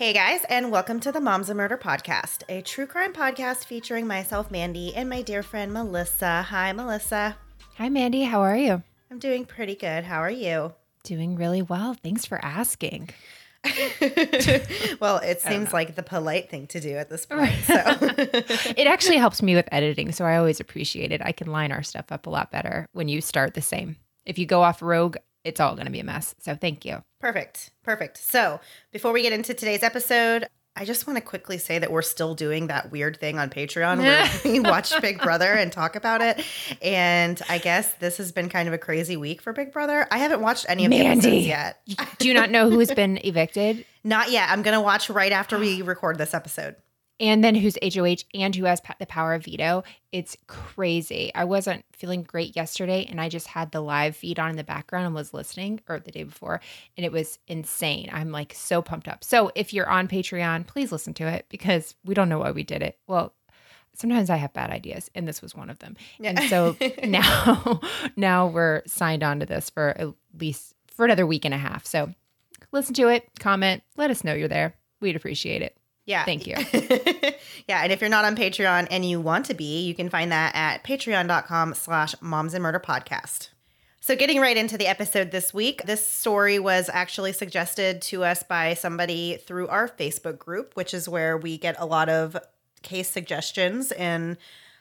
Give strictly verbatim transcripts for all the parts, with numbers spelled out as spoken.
Hey guys, and welcome to the Moms of Murder podcast, a true crime podcast featuring myself, Mandy, and my dear friend, Melissa. Hi, Melissa. Hi, Mandy. How are you? I'm doing pretty good. How are you? Doing really well. Thanks for asking. Well, it seems like the polite thing to do at this point. So it actually helps me with editing, so I always appreciate it. I can line our stuff up a lot better when you start the same. If you go off rogue, it's all going to be a mess. So thank you. Perfect. Perfect. So before we get into today's episode, I just want to quickly say that we're still doing that weird thing on Patreon where we watch Big Brother and talk about it. And I guess this has been kind of a crazy week for Big Brother. I haven't watched any of Mandy, the episodes yet. Do you not know who's been evicted? Not yet. I'm going to watch right after we record this episode. And then who's H O H and who has the power of veto. It's crazy. I wasn't feeling great yesterday, and I just had the live feed on in the background and was listening, or the day before, and it was insane. I'm like so pumped up. So if you're on Patreon, please listen to it because we don't know why we did it. Well, sometimes I have bad ideas, and this was one of them. Yeah. And so now, now we're signed on to this for at least for another week and a half. So listen to it, comment, let us know you're there. We'd appreciate it. Yeah. Thank you. Yeah. And if you're not on Patreon and you want to be, you can find that at patreon.com slash moms and murder podcast. So getting right into the episode this week, this story was actually suggested to us by somebody through our Facebook group, which is where we get a lot of case suggestions. And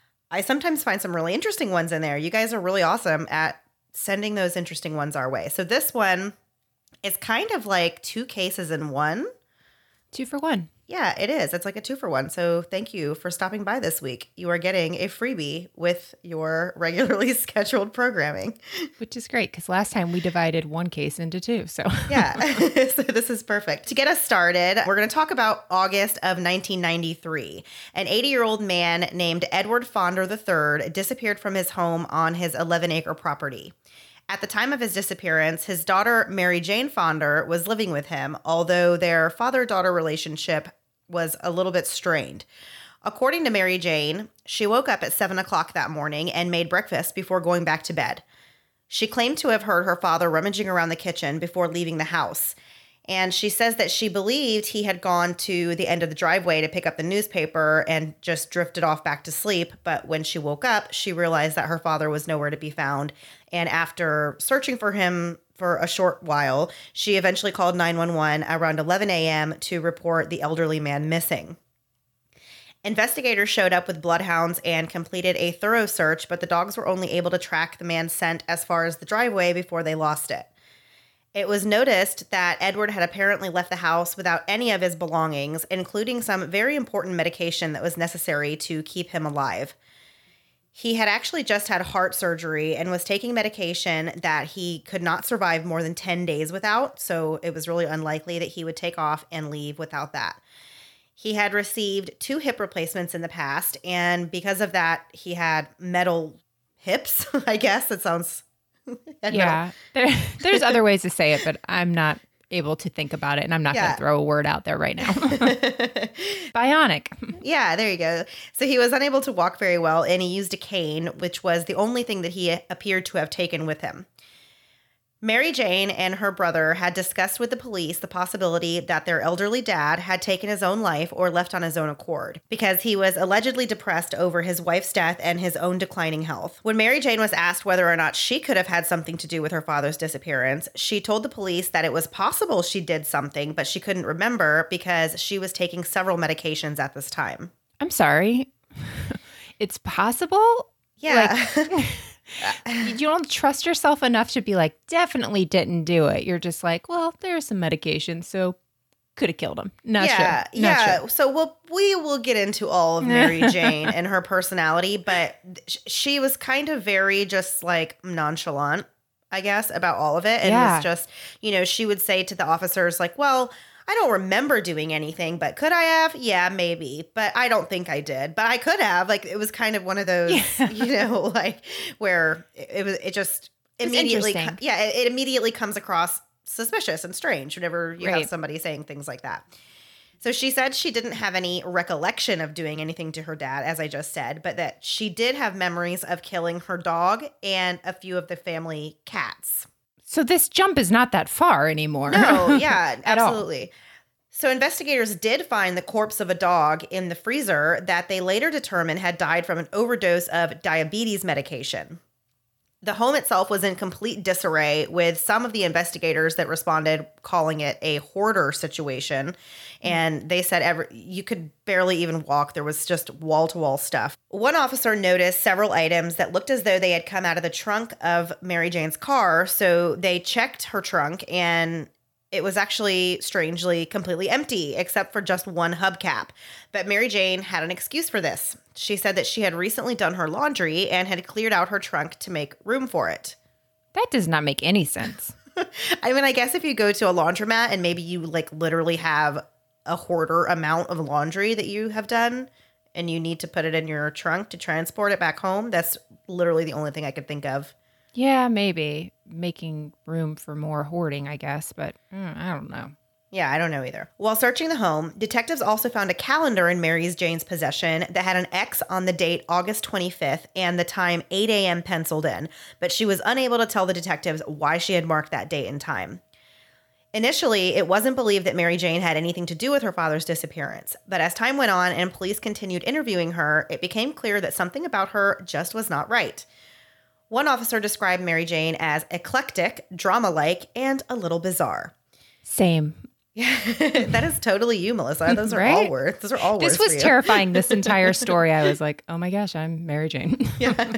I sometimes find some really interesting ones in there. You guys are really awesome at sending those interesting ones our way. So this one is kind of like two cases in one. Two for one. Yeah, it is. It's like a two for one. So thank you for stopping by this week. You are getting a freebie with your regularly scheduled programming. Which is great because last time we divided one case into two. So yeah, so this is perfect. To get us started, we're going to talk about August of nineteen ninety-three. An eighty-year-old man named Edward Fonder the third disappeared from his home on his eleven-acre property. At the time of his disappearance, his daughter, Mary Jane Fonder, was living with him, although their father-daughter relationship was a little bit strained. According to Mary Jane, she woke up at seven o'clock that morning and made breakfast before going back to bed. She claimed to have heard her father rummaging around the kitchen before leaving the house. And she says that she believed he had gone to the end of the driveway to pick up the newspaper and just drifted off back to sleep. But when she woke up, she realized that her father was nowhere to be found. And after searching for him for a short while, she eventually called nine one one around eleven a.m. to report the elderly man missing. Investigators showed up with bloodhounds and completed a thorough search, but the dogs were only able to track the man's scent as far as the driveway before they lost it. It was noticed that Edward had apparently left the house without any of his belongings, including some very important medication that was necessary to keep him alive. He had actually just had heart surgery and was taking medication that he could not survive more than ten days without, so it was really unlikely that he would take off and leave without that. He had received two hip replacements in the past, and because of that, he had metal hips, I guess. It sounds... Yeah, there, there's other ways to say it, but I'm not able to think about it, and I'm not yeah. going to throw a word out there right now. Bionic. Yeah, there you go. So he was unable to walk very well, and he used a cane, which was the only thing that he appeared to have taken with him. Mary Jane and her brother had discussed with the police the possibility that their elderly dad had taken his own life or left on his own accord because he was allegedly depressed over his wife's death and his own declining health. When Mary Jane was asked whether or not she could have had something to do with her father's disappearance, she told the police that it was possible she did something, but she couldn't remember because she was taking several medications at this time. I'm sorry. It's possible? Yeah. Like- You don't trust yourself enough to be like, definitely didn't do it. You're just like, well, there's some medication, so could have killed him. Not yeah, sure. Not yeah. sure. So we'll, we will get into all of Mary Jane and her personality, but she was kind of very just like nonchalant, I guess, about all of it. And yeah. was just, you know, she would say to the officers like, well, I don't remember doing anything, but could I have? Yeah, maybe. But I don't think I did. But I could have. Like, it was kind of one of those, yeah. you know, like where it was, it just it's immediately, yeah, it, it immediately comes across suspicious and strange whenever you right. have somebody saying things like that. So she said she didn't have any recollection of doing anything to her dad, as I just said, but that she did have memories of killing her dog and a few of the family cats. So this jump is not that far anymore. No, yeah, absolutely. So investigators did find the corpse of a dog in the freezer that they later determined had died from an overdose of diabetes medication. The home itself was in complete disarray, with some of the investigators that responded calling it a hoarder situation. And they said every, you could barely even walk. There was just wall-to-wall stuff. One officer noticed several items that looked as though they had come out of the trunk of Mary Jane's car. So they checked her trunk, and it was actually, strangely, completely empty, except for just one hubcap. But Mary Jane had an excuse for this. She said that she had recently done her laundry and had cleared out her trunk to make room for it. That does not make any sense. I mean, I guess if you go to a laundromat and maybe you like literally have a hoarder amount of laundry that you have done and you need to put it in your trunk to transport it back home, that's literally the only thing I could think of. Yeah, maybe making room for more hoarding, I guess, but mm, I don't know. Yeah, I don't know either. While searching the home, detectives also found a calendar in Mary Jane's possession that had an X on the date August twenty-fifth and the time eight a.m. penciled in, but she was unable to tell the detectives why she had marked that date and time. Initially, it wasn't believed that Mary Jane had anything to do with her father's disappearance, but as time went on and police continued interviewing her, it became clear that something about her just was not right. One officer described Mary Jane as eclectic, drama-like, and a little bizarre. Same. Yeah, that is totally you, Melissa. Those are Right? all words. Those are all words. This was for you. terrifying, this entire story. I was like, oh my gosh, I'm Mary Jane. Yeah.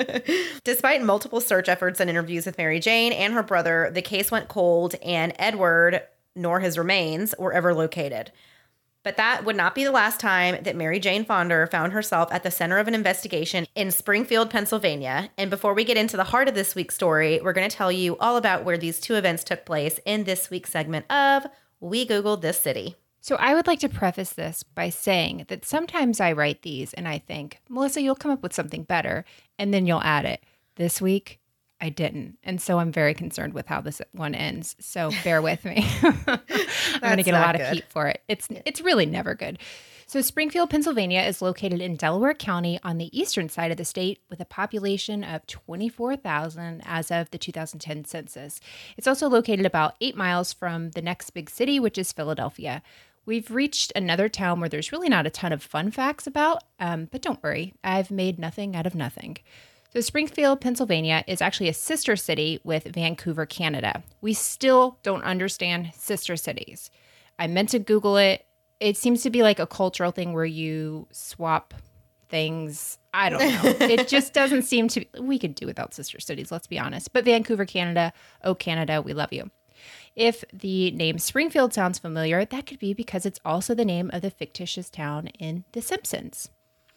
Despite multiple search efforts and interviews with Mary Jane and her brother, the case went cold, and Edward nor his remains were ever located. But that would not be the last time that Mary Jane Fonder found herself at the center of an investigation in Springfield, Pennsylvania. And before we get into the heart of this week's story, we're going to tell you all about where these two events took place in this week's segment of We Googled This City. So I would like to preface this by saying that sometimes I write these and I think, Melissa, you'll come up with something better, and then you'll add it. This week, I didn't. And so I'm very concerned with how this one ends. So bear with me. I'm going to get a lot good. of heat for it. It's it's really never good. So Springfield, Pennsylvania is located in Delaware County on the eastern side of the state with a population of twenty-four thousand as of the two thousand ten census. It's also located about eight miles from the next big city, which is Philadelphia. We've reached another town where there's really not a ton of fun facts about, um, but don't worry, I've made nothing out of nothing. So Springfield, Pennsylvania is actually a sister city with Vancouver, Canada. We still don't understand sister cities. I meant to Google it. It seems to be like a cultural thing where you swap things. I don't know. It just doesn't seem to be. We could do without sister cities, let's be honest. But Vancouver, Canada, oh, Canada, we love you. If the name Springfield sounds familiar, that could be because it's also the name of the fictitious town in The Simpsons.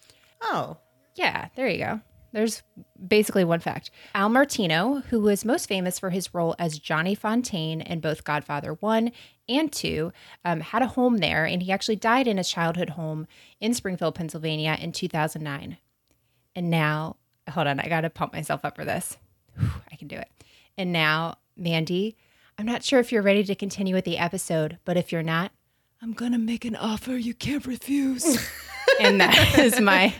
Oh. Yeah, there you go. There's basically one fact. Al Martino, who was most famous for his role as Johnny Fontaine in both Godfather one and two, um, had a home there, and he actually died in his childhood home in Springfield, Pennsylvania in two thousand nine. And now, hold on, I got to pump myself up for this. Whew, I can do it. And now, Mandy, I'm not sure if you're ready to continue with the episode, but if you're not, I'm going to make an offer you can't refuse. And that is my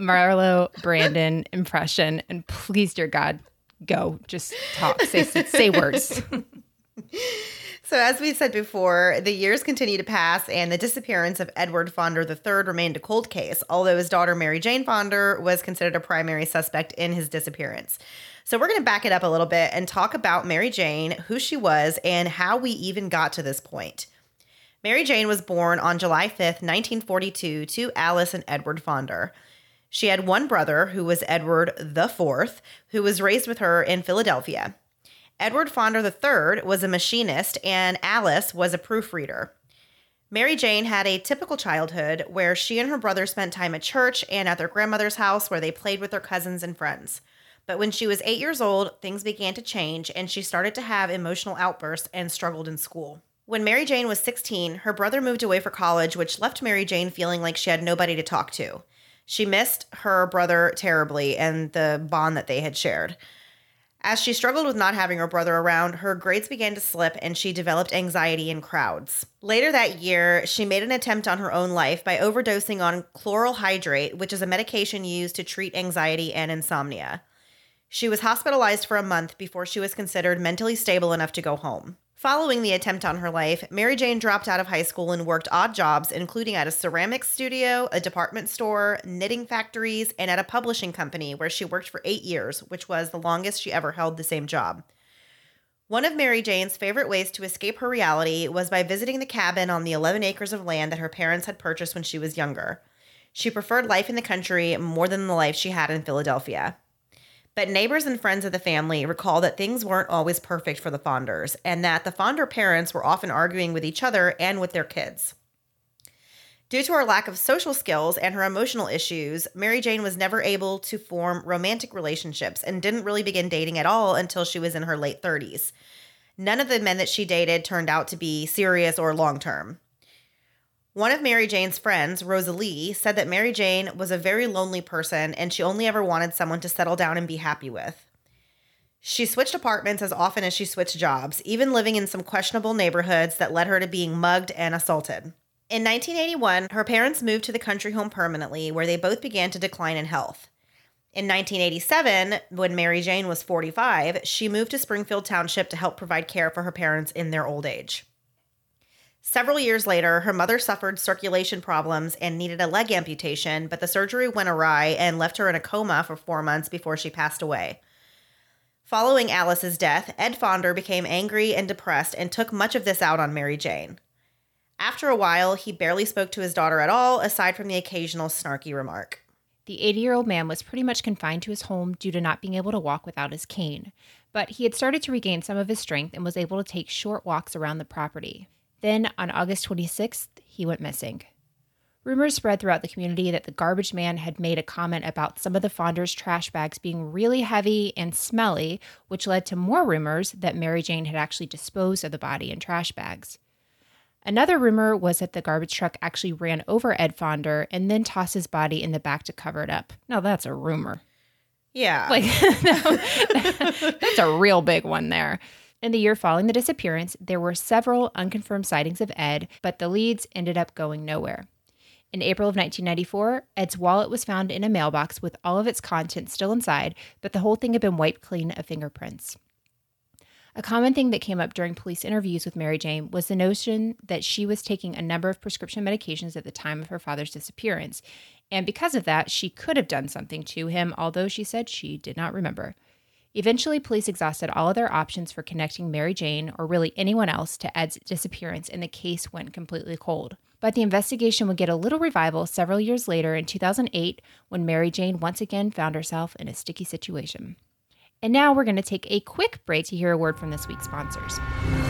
Marlo Brandon impression. And please, dear God, go. Just talk. Say, say words. So as we said before, the years continue to pass, and the disappearance of Edward Fonder the third remained a cold case, although his daughter Mary Jane Fonder was considered a primary suspect in his disappearance. So we're going to back it up a little bit and talk about Mary Jane, who she was, and how we even got to this point. Mary Jane was born on July fifth, nineteen forty-two, to Alice and Edward Fonder. She had one brother, who was Edward the fourth, who was raised with her in Philadelphia. Edward Fonder the third was a machinist, and Alice was a proofreader. Mary Jane had a typical childhood where she and her brother spent time at church and at their grandmother's house where they played with their cousins and friends. But when she was eight years old, things began to change, and she started to have emotional outbursts and struggled in school. When Mary Jane was sixteen, her brother moved away for college, which left Mary Jane feeling like she had nobody to talk to. She missed her brother terribly and the bond that they had shared. As she struggled with not having her brother around, her grades began to slip and she developed anxiety in crowds. Later that year, she made an attempt on her own life by overdosing on chloral hydrate, which is a medication used to treat anxiety and insomnia. She was hospitalized for a month before she was considered mentally stable enough to go home. Following the attempt on her life, Mary Jane dropped out of high school and worked odd jobs, including at a ceramics studio, a department store, knitting factories, and at a publishing company where she worked for eight years, which was the longest she ever held the same job. One of Mary Jane's favorite ways to escape her reality was by visiting the cabin on the eleven acres of land that her parents had purchased when she was younger. She preferred life in the country more than the life she had in Philadelphia. But neighbors and friends of the family recall that things weren't always perfect for the Fonders, and that the Fonder parents were often arguing with each other and with their kids. Due to her lack of social skills and her emotional issues, Mary Jane was never able to form romantic relationships and didn't really begin dating at all until she was in her late thirties. None of the men that she dated turned out to be serious or long-term. One of Mary Jane's friends, Rosalie, said that Mary Jane was a very lonely person and she only ever wanted someone to settle down and be happy with. She switched apartments as often as she switched jobs, even living in some questionable neighborhoods that led her to being mugged and assaulted. In nineteen eighty-one, her parents moved to the country home permanently, where they both began to decline in health. In nineteen eighty-seven, when Mary Jane was forty-five, she moved to Springfield Township to help provide care for her parents in their old age. Several years later, her mother suffered circulation problems and needed a leg amputation, but the surgery went awry and left her in a coma for four months before she passed away. Following Alice's death, Ed Fonder became angry and depressed and took much of this out on Mary Jane. After a while, he barely spoke to his daughter at all, aside from the occasional snarky remark. The eighty-year-old man was pretty much confined to his home due to not being able to walk without his cane, but he had started to regain some of his strength and was able to take short walks around the property. Then, on August twenty-sixth, he went missing. Rumors spread throughout the community that the garbage man had made a comment about some of the Fonders' trash bags being really heavy and smelly, which led to more rumors that Mary Jane had actually disposed of the body in trash bags. Another rumor was that the garbage truck actually ran over Ed Fonder and then tossed his body in the back to cover it up. Now, that's a rumor. Yeah. Like, that's a real big one there. In the year following the disappearance, there were several unconfirmed sightings of Ed, but the leads ended up going nowhere. In April of nineteen ninety-four, Ed's wallet was found in a mailbox with all of its contents still inside, but the whole thing had been wiped clean of fingerprints. A common thing that came up during police interviews with Mary Jane was the notion that she was taking a number of prescription medications at the time of her father's disappearance, and because of that, she could have done something to him, although she said she did not remember. Eventually, police exhausted all of their options for connecting Mary Jane, or really anyone else, to Ed's disappearance, and the case went completely cold. But the investigation would get a little revival several years later in two thousand eight, when Mary Jane once again found herself in a sticky situation. And now we're going to take a quick break to hear a word from this week's sponsors.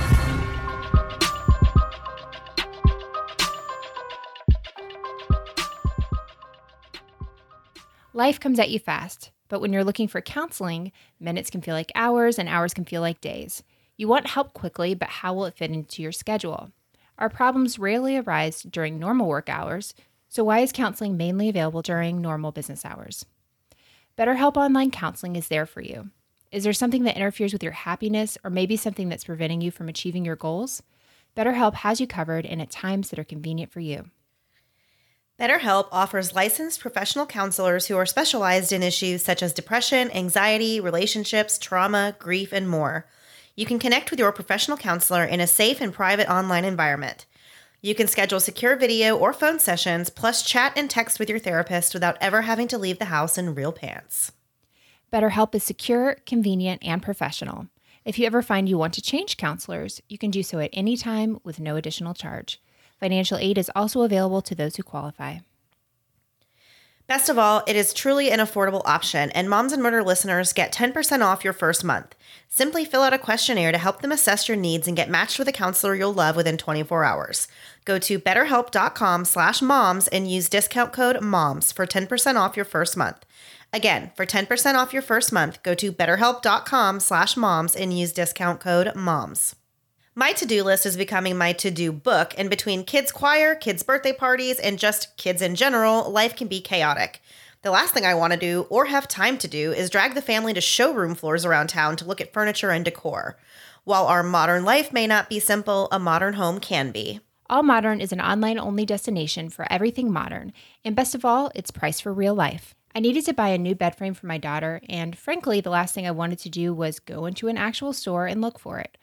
Life comes at you fast, but when you're looking for counseling, minutes can feel like hours and hours can feel like days. You want help quickly, but how will it fit into your schedule? Our problems rarely arise during normal work hours, so why is counseling mainly available during normal business hours? BetterHelp Online Counseling is there for you. Is there something that interferes with your happiness, or maybe something that's preventing you from achieving your goals? BetterHelp has you covered, and at times that are convenient for you. BetterHelp offers licensed professional counselors who are specialized in issues such as depression, anxiety, relationships, trauma, grief, and more. You can connect with your professional counselor in a safe and private online environment. You can schedule secure video or phone sessions, plus chat and text with your therapist without ever having to leave the house in real pants. BetterHelp is secure, convenient, and professional. If you ever find you want to change counselors, you can do so at any time with no additional charge. Financial aid is also available to those who qualify. Best of all, it is truly an affordable option, and Moms and Murder listeners get ten percent off your first month. Simply fill out a questionnaire to help them assess your needs and get matched with a counselor you'll love within twenty-four hours. Go to betterhelp.com slash moms and use discount code MOMS for ten percent off your first month. Again, for ten percent off your first month, go to betterhelp.com slash moms and use discount code MOMS. My to-do list is becoming my to-do book, and between kids' choir, kids' birthday parties, and just kids in general, life can be chaotic. The last thing I want to do, or have time to do, is drag the family to showroom floors around town to look at furniture and decor. While our modern life may not be simple, a modern home can be. All Modern is an online-only destination for everything modern, and best of all, it's priced for real life. I needed to buy a new bed frame for my daughter, and frankly, the last thing I wanted to do was go into an actual store and look for it.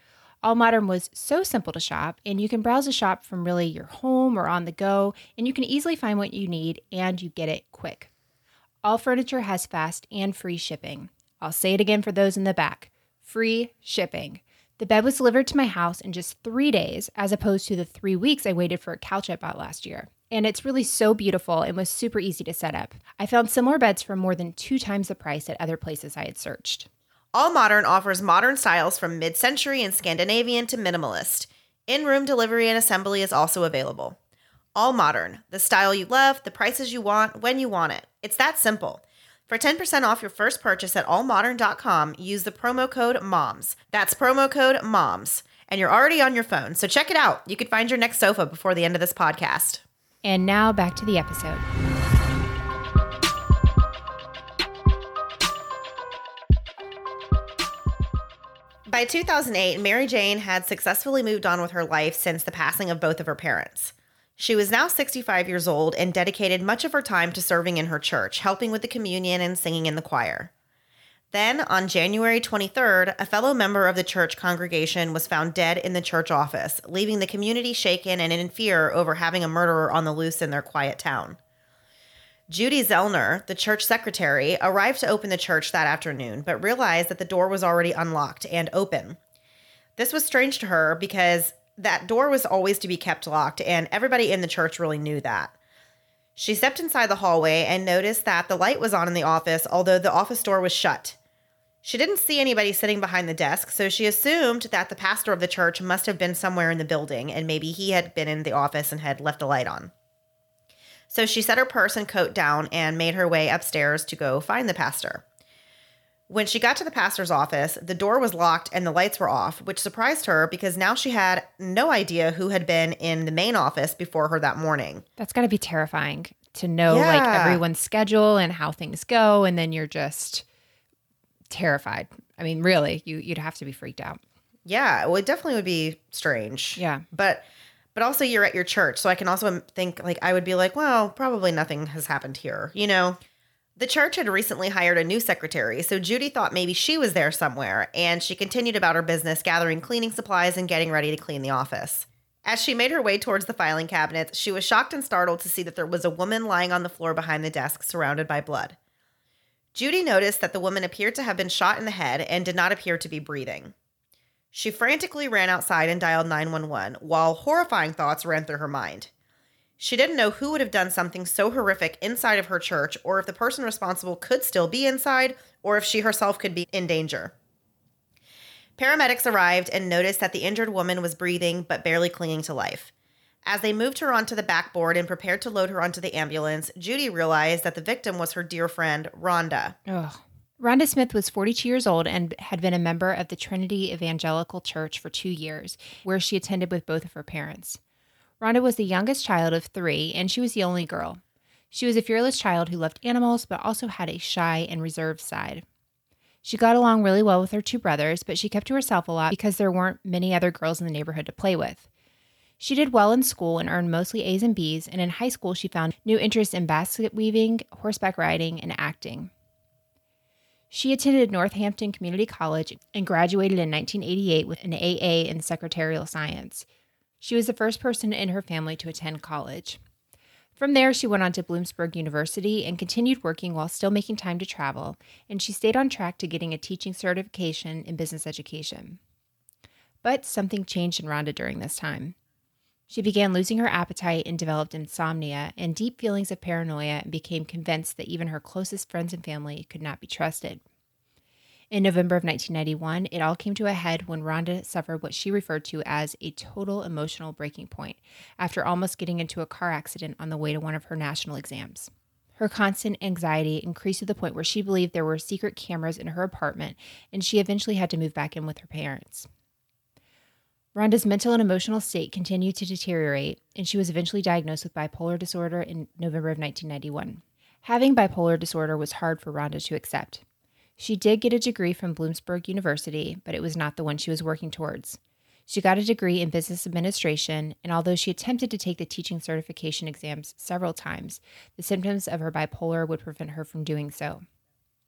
All Modern was so simple to shop, and you can browse a shop from really your home or on the go, and you can easily find what you need, and you get it quick. All Furniture has fast and free shipping. I'll say it again for those in the back. Free shipping. The bed was delivered to my house in just three days, as opposed to the three weeks I waited for a couch I bought last year. And it's really so beautiful and was super easy to set up. I found similar beds for more than two times the price at other places I had searched. All Modern offers modern styles from mid-century and Scandinavian to minimalist. In-room delivery and assembly is also available. All Modern, the style you love, the prices you want, when you want it. It's that simple. For ten percent off your first purchase at all modern dot com, use the promo code MOMS. That's promo code MOMS. And you're already on your phone, so check it out. You could find your next sofa before the end of this podcast. And now back to the episode. By two thousand eight, Mary Jane had successfully moved on with her life since the passing of both of her parents. She was now sixty-five years old and dedicated much of her time to serving in her church, helping with the communion and singing in the choir. Then, on January twenty-third, a fellow member of the church congregation was found dead in the church office, leaving the community shaken and in fear over having a murderer on the loose in their quiet town. Judy Zellner, the church secretary, arrived to open the church that afternoon, but realized that the door was already unlocked and open. This was strange to her because that door was always to be kept locked, and everybody in the church really knew that. She stepped inside the hallway and noticed that the light was on in the office, although the office door was shut. She didn't see anybody sitting behind the desk, so she assumed that the pastor of the church must have been somewhere in the building, and maybe he had been in the office and had left a light on. So she set her purse and coat down and made her way upstairs to go find the pastor. When she got to the pastor's office, the door was locked and the lights were off, which surprised her because now she had no idea who had been in the main office before her that morning. That's got to be terrifying to know Yeah. like everyone's schedule and how things go, and then you're just terrified. I mean, really, you, you'd have to be freaked out. Yeah, well, it definitely would be strange. Yeah. But but also you're at your church, so I can also think, like, I would be like, well, probably nothing has happened here, you know? The church had recently hired a new secretary, so Judy thought maybe she was there somewhere, and she continued about her business, gathering cleaning supplies and getting ready to clean the office. As she made her way towards the filing cabinets, she was shocked and startled to see that there was a woman lying on the floor behind the desk, surrounded by blood. Judy noticed that the woman appeared to have been shot in the head and did not appear to be breathing. She frantically ran outside and dialed nine one one, while horrifying thoughts ran through her mind. She didn't know who would have done something so horrific inside of her church, or if the person responsible could still be inside, or if she herself could be in danger. Paramedics arrived and noticed that the injured woman was breathing but barely clinging to life. As they moved her onto the backboard and prepared to load her onto the ambulance, Judy realized that the victim was her dear friend, Rhonda. Ugh. Rhonda Smith was forty-two years old and had been a member of the Trinity Evangelical Church for two years, where she attended with both of her parents. Rhonda was the youngest child of three, and she was the only girl. She was a fearless child who loved animals, but also had a shy and reserved side. She got along really well with her two brothers, but she kept to herself a lot because there weren't many other girls in the neighborhood to play with. She did well in school and earned mostly A's and B's, and in high school she found new interests in basket weaving, horseback riding, and acting. She attended Northampton Community College and graduated in nineteen eighty-eight with an A A in secretarial science. She was the first person in her family to attend college. From there, she went on to Bloomsburg University and continued working while still making time to travel, and she stayed on track to getting a teaching certification in business education. But something changed in Rhonda during this time. She began losing her appetite and developed insomnia and deep feelings of paranoia, and became convinced that even her closest friends and family could not be trusted. In November of nineteen ninety-one, it all came to a head when Rhonda suffered what she referred to as a total emotional breaking point after almost getting into a car accident on the way to one of her national exams. Her constant anxiety increased to the point where she believed there were secret cameras in her apartment, and she eventually had to move back in with her parents. Rhonda's mental and emotional state continued to deteriorate, and she was eventually diagnosed with bipolar disorder in November of nineteen ninety-one. Having bipolar disorder was hard for Rhonda to accept. She did get a degree from Bloomsburg University, but it was not the one she was working towards. She got a degree in business administration, and although she attempted to take the teaching certification exams several times, the symptoms of her bipolar would prevent her from doing so.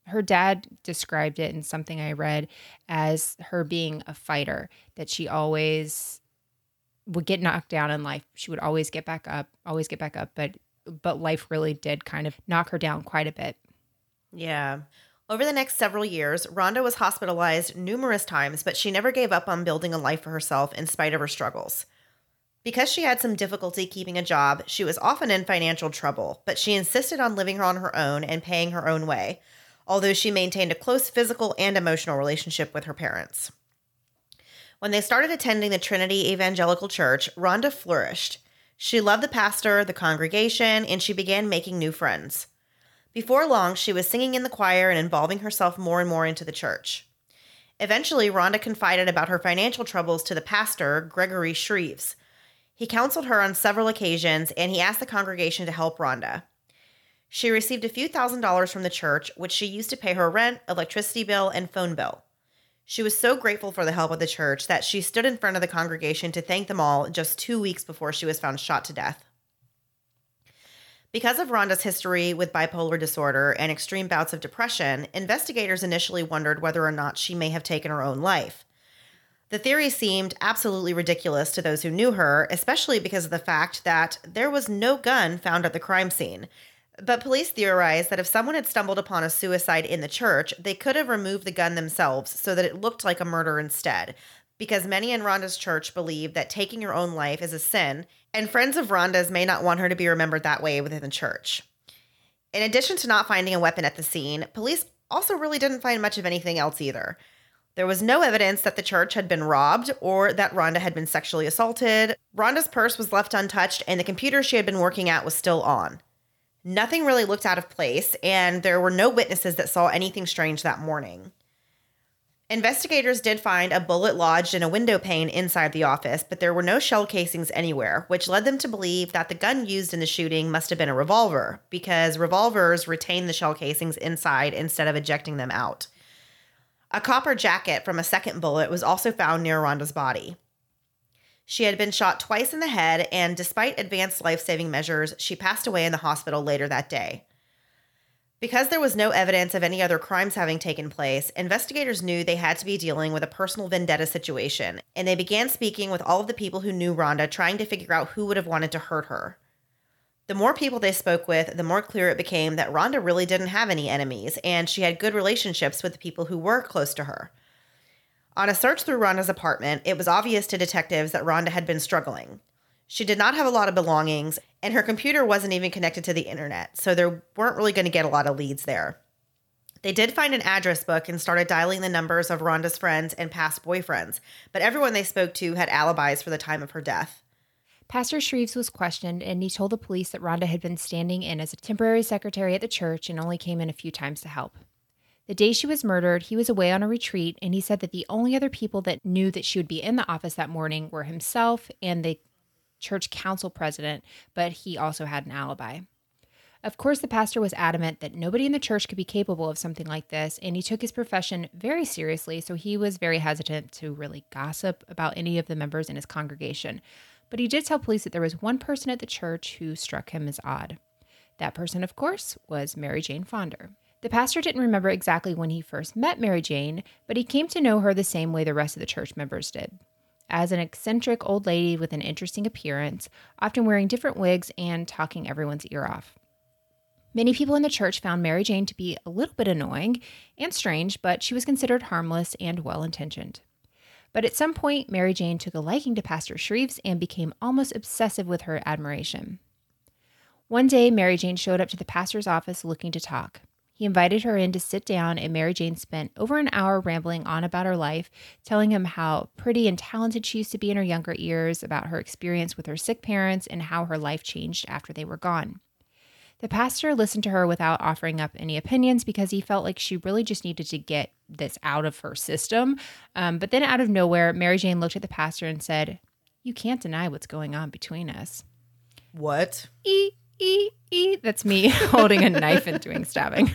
Her dad described it in something I read as her being a fighter, that she always would get knocked down in life. She would always get back up, always get back up, but but life really did kind of knock her down quite a bit. Yeah. Over the next several years, Rhonda was hospitalized numerous times, but she never gave up on building a life for herself in spite of her struggles. Because she had some difficulty keeping a job, she was often in financial trouble, but she insisted on living on her own and paying her own way, although she maintained a close physical and emotional relationship with her parents. When they started attending the Trinity Evangelical Church, Rhonda flourished. She loved the pastor, the congregation, and she began making new friends. Before long, she was singing in the choir and involving herself more and more into the church. Eventually, Rhonda confided about her financial troubles to the pastor, Gregory Shreves. He counseled her on several occasions, and he asked the congregation to help Rhonda. She received a few thousand dollars from the church, which she used to pay her rent, electricity bill, and phone bill. She was so grateful for the help of the church that she stood in front of the congregation to thank them all just two weeks before she was found shot to death. Because of Rhonda's history with bipolar disorder and extreme bouts of depression, investigators initially wondered whether or not she may have taken her own life. The theory seemed absolutely ridiculous to those who knew her, especially because of the fact that there was no gun found at the crime scene. But police theorized that if someone had stumbled upon a suicide in the church, they could have removed the gun themselves so that it looked like a murder instead, because many in Rhonda's church believe that taking your own life is a sin, and friends of Rhonda's may not want her to be remembered that way within the church. In addition to not finding a weapon at the scene, police also really didn't find much of anything else either. There was no evidence that the church had been robbed or that Rhonda had been sexually assaulted. Rhonda's purse was left untouched, and the computer she had been working at was still on. Nothing really looked out of place, and there were no witnesses that saw anything strange that morning. Investigators did find a bullet lodged in a window pane inside the office, but there were no shell casings anywhere, which led them to believe that the gun used in the shooting must have been a revolver, because revolvers retain the shell casings inside instead of ejecting them out. A copper jacket from a second bullet was also found near Rhonda's body. She had been shot twice in the head, and despite advanced life-saving measures, she passed away in the hospital later that day. Because there was no evidence of any other crimes having taken place, investigators knew they had to be dealing with a personal vendetta situation, and they began speaking with all of the people who knew Rhonda, trying to figure out who would have wanted to hurt her. The more people they spoke with, the more clear it became that Rhonda really didn't have any enemies, and she had good relationships with the people who were close to her. On a search through Rhonda's apartment, it was obvious to detectives that Rhonda had been struggling. She did not have a lot of belongings, and her computer wasn't even connected to the internet, so they weren't really going to get a lot of leads there. They did find an address book and started dialing the numbers of Rhonda's friends and past boyfriends, but everyone they spoke to had alibis for the time of her death. Pastor Shreves was questioned, and he told the police that Rhonda had been standing in as a temporary secretary at the church and only came in a few times to help. The day she was murdered, he was away on a retreat, and he said that the only other people that knew that she would be in the office that morning were himself and the church council president, but he also had an alibi. Of course, the pastor was adamant that nobody in the church could be capable of something like this, and he took his profession very seriously, so he was very hesitant to really gossip about any of the members in his congregation. But he did tell police that there was one person at the church who struck him as odd. That person, of course, was Mary Jane Fonder. The pastor didn't remember exactly when he first met Mary Jane, but he came to know her the same way the rest of the church members did. As an eccentric old lady with an interesting appearance, often wearing different wigs and talking everyone's ear off. Many people in the church found Mary Jane to be a little bit annoying and strange, but she was considered harmless and well-intentioned. But at some point, Mary Jane took a liking to Pastor Shreves and became almost obsessive with her admiration. One day, Mary Jane showed up to the pastor's office looking to talk. He invited her in to sit down, and Mary Jane spent over an hour rambling on about her life, telling him how pretty and talented she used to be in her younger years, about her experience with her sick parents, and how her life changed after they were gone. The pastor listened to her without offering up any opinions because he felt like she really just needed to get this out of her system. Um, but then out of nowhere, Mary Jane looked at the pastor and said, "You can't deny what's going on between us." What? E E E. That's me holding a knife and doing stabbing.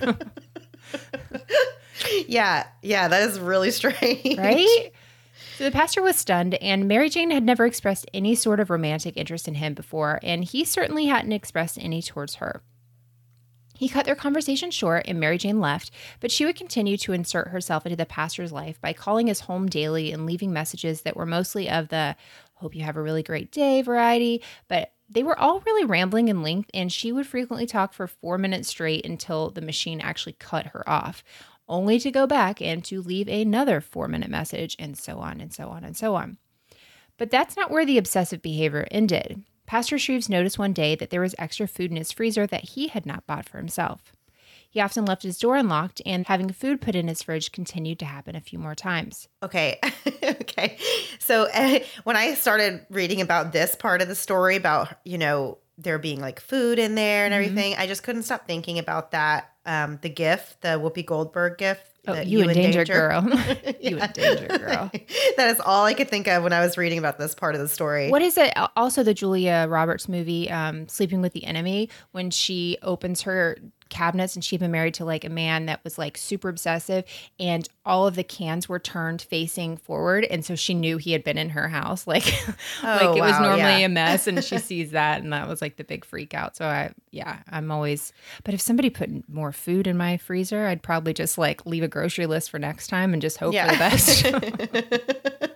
yeah, yeah, that is really strange. Right? So the pastor was stunned, and Mary Jane had never expressed any sort of romantic interest in him before, and he certainly hadn't expressed any towards her. He cut their conversation short and Mary Jane left, but she would continue to insert herself into the pastor's life by calling his home daily and leaving messages that were mostly of the hope you have a really great day variety, but they were all really rambling in length, and she would frequently talk for four minutes straight until the machine actually cut her off, only to go back and to leave another four-minute message, and so on and so on and so on. But that's not where the obsessive behavior ended. Pastor Shreves noticed one day that there was extra food in his freezer that he had not bought for himself. He often left his door unlocked, and having food put in his fridge continued to happen a few more times. Okay. okay. So uh, when I started reading about this part of the story about, you know, there being like food in there and everything, mm-hmm. I just couldn't stop thinking about that. Um, the GIF, the Whoopi Goldberg GIF. Oh, you, you in danger, danger, girl. You yeah. in danger, girl. That is all I could think of when I was reading about this part of the story. What is it? Also, the Julia Roberts movie, um, Sleeping with the Enemy, when she opens her cabinets and she'd been married to like a man that was like super obsessive, and all of the cans were turned facing forward, and so she knew he had been in her house. Like, oh, like it wow, was normally yeah. a mess, and she sees that, and that was like the big freak out. So I, yeah, I'm always. But if somebody put more food in my freezer, I'd probably just like leave a grocery list for next time and just hope yeah. for the best.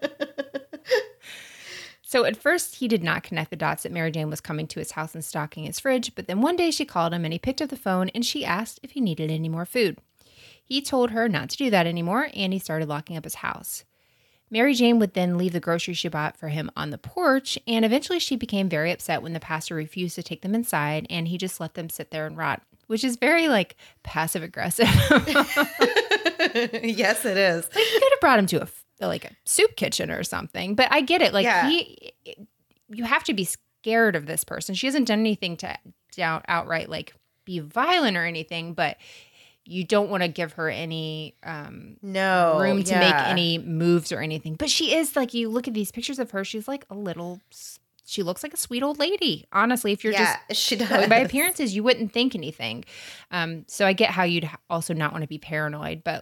So at first, he did not connect the dots that Mary Jane was coming to his house and stocking his fridge, but then one day she called him and he picked up the phone and she asked if he needed any more food. He told her not to do that anymore, and he started locking up his house. Mary Jane would then leave the groceries she bought for him on the porch, and eventually she became very upset when the pastor refused to take them inside, and he just let them sit there and rot, which is very, like, passive-aggressive. Yes, it is. Like, you could have brought him to a like a soup kitchen or something. But I get it. Like yeah. he, you have to be scared of this person. She hasn't done anything to out, outright like be violent or anything, but you don't want to give her any um, no room to yeah. make any moves or anything. But she is like, you look at these pictures of her, she's like a little, she looks like a sweet old lady. Honestly, if you're yeah, just she does. by appearances, you wouldn't think anything. Um, so I get how you'd also not want to be paranoid, but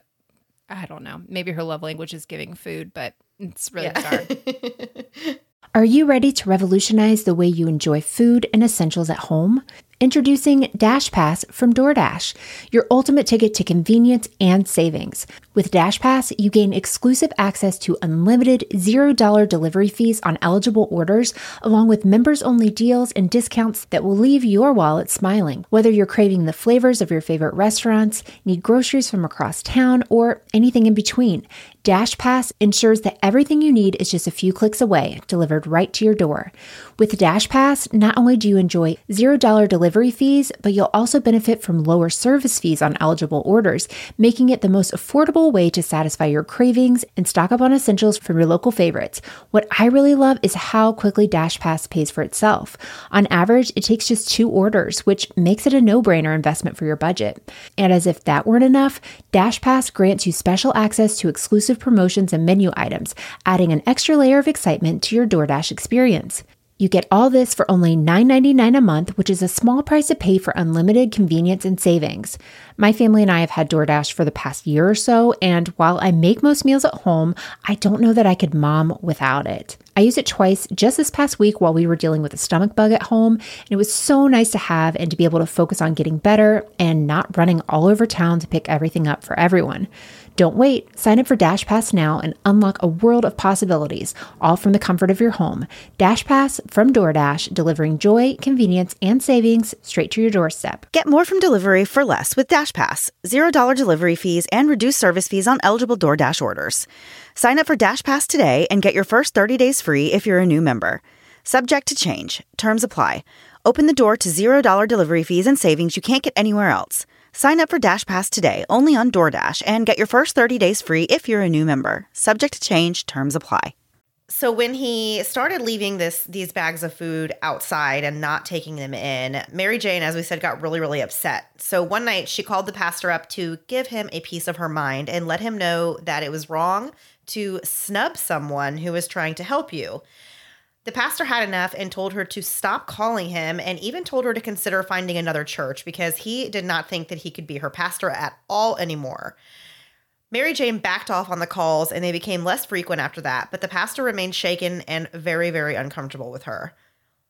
I don't know. Maybe her love language is giving food, but it's really yeah. bizarre. Are you ready to revolutionize the way you enjoy food and essentials at home? Introducing DashPass from DoorDash, your ultimate ticket to convenience and savings. With DashPass, you gain exclusive access to unlimited zero dollar delivery fees on eligible orders, along with members-only deals and discounts that will leave your wallet smiling. Whether you're craving the flavors of your favorite restaurants, need groceries from across town, or anything in between, DashPass ensures that everything you need is just a few clicks away, delivered right to your door. With DashPass, not only do you enjoy zero dollar delivery fees, but you'll also benefit from lower service fees on eligible orders, making it the most affordable way to satisfy your cravings and stock up on essentials from your local favorites. What I really love is how quickly DashPass pays for itself. On average, it takes just two orders, which makes it a no-brainer investment for your budget. And as if that weren't enough, DashPass grants you special access to exclusive promotions and menu items, adding an extra layer of excitement to your DoorDash experience. You get all this for only nine ninety-nine a month, which is a small price to pay for unlimited convenience and savings. My family and I have had DoorDash for the past year or so, and while I make most meals at home, I don't know that I could mom without it. I used it twice just this past week while we were dealing with a stomach bug at home, and it was so nice to have and to be able to focus on getting better and not running all over town to pick everything up for everyone. Don't wait. Sign up for DashPass now and unlock a world of possibilities, all from the comfort of your home. DashPass from DoorDash, delivering joy, convenience, and savings straight to your doorstep. Get more from delivery for less with DashPass. Zero dollar delivery fees and reduced service fees on eligible DoorDash orders. Sign up for DashPass today and get your first thirty days free if you're a new member. Subject to change. Terms apply. Open the door to zero dollar delivery fees and savings you can't get anywhere else. Sign up for DashPass today only on DoorDash and get your first thirty days free if you're a new member. Subject to change. Terms apply. So when he started leaving this these bags of food outside and not taking them in, Mary Jane, as we said, got really, really upset. So one night she called the pastor up to give him a piece of her mind and let him know that it was wrong to snub someone who was trying to help you. The pastor had enough and told her to stop calling him, and even told her to consider finding another church because he did not think that he could be her pastor at all anymore. Mary Jane backed off on the calls and they became less frequent after that, but the pastor remained shaken and very, very uncomfortable with her.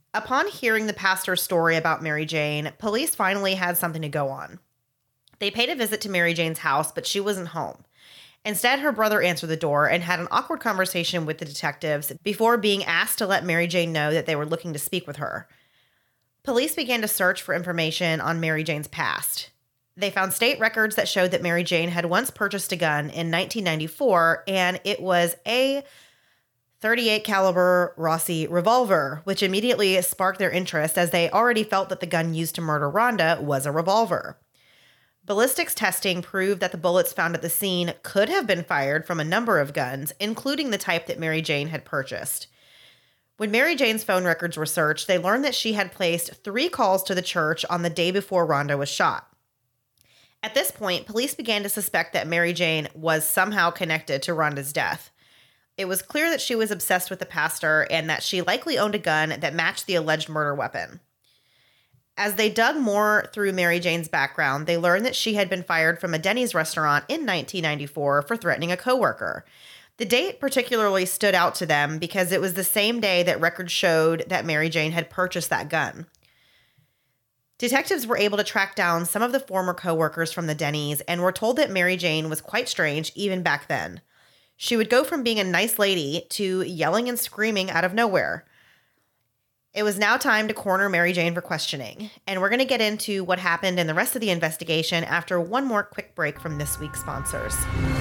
Upon hearing the pastor's story about Mary Jane, police finally had something to go on. They paid a visit to Mary Jane's house, but she wasn't home. Instead, her brother answered the door and had an awkward conversation with the detectives before being asked to let Mary Jane know that they were looking to speak with her. Police began to search for information on Mary Jane's past. They found state records that showed that Mary Jane had once purchased a gun in nineteen ninety-four, and it was a thirty-eight caliber Rossi revolver, which immediately sparked their interest as they already felt that the gun used to murder Rhonda was a revolver. Ballistics testing proved that the bullets found at the scene could have been fired from a number of guns, including the type that Mary Jane had purchased. When Mary Jane's phone records were searched, they learned that she had placed three calls to the church on the day before Rhonda was shot. At this point, police began to suspect that Mary Jane was somehow connected to Rhonda's death. It was clear that she was obsessed with the pastor and that she likely owned a gun that matched the alleged murder weapon. As they dug more through Mary Jane's background, they learned that she had been fired from a Denny's restaurant in nineteen ninety-four for threatening a coworker. The date particularly stood out to them because it was the same day that records showed that Mary Jane had purchased that gun. Detectives were able to track down some of the former coworkers from the Denny's and were told that Mary Jane was quite strange even back then. She would go from being a nice lady to yelling and screaming out of nowhere. It was now time to corner Mary Jane for questioning, and we're going to get into what happened in the rest of the investigation after one more quick break from this week's sponsors.